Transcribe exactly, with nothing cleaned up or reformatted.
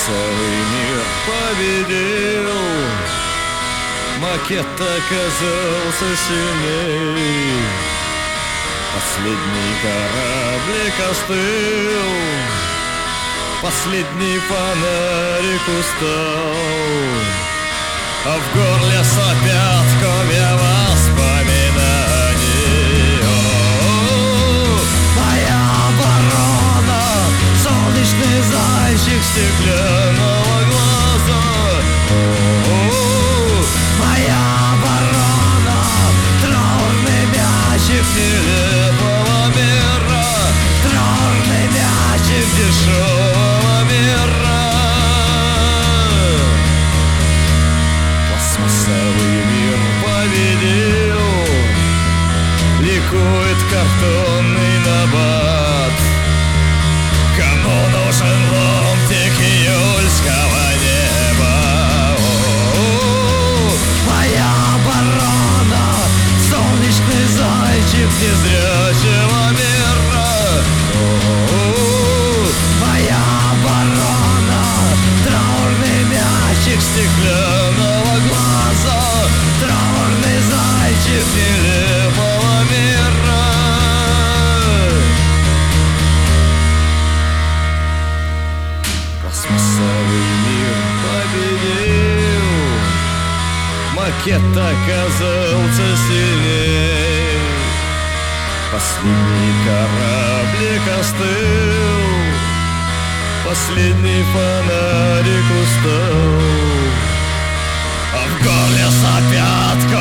Пластмассовый мир победил, макет оказался сильней. Последний кораблик остыл, последний фонарик устал, а в горле сопят комья воспоминаний. О-о-о, моя оборона, солнечный зайчик стеклянного глаза. О-о-о, моя оборона, траурный мячик нелепого мира, траурный мячик дешевого мира. Пластмассовый мир победил, ликует картонный набат. Кому нужен ломтик июльского неба? О-о-о, моя оборона, солнечный зайчик незрячего мира. О-о-о, моя оборона, траурный мячик стеклянного глаза, траурный зайчик нелепого мира. Пластмассовый мир победил, макет оказался сильней. Последний кораблик остыл, последний фонарик устал, а в горле сопят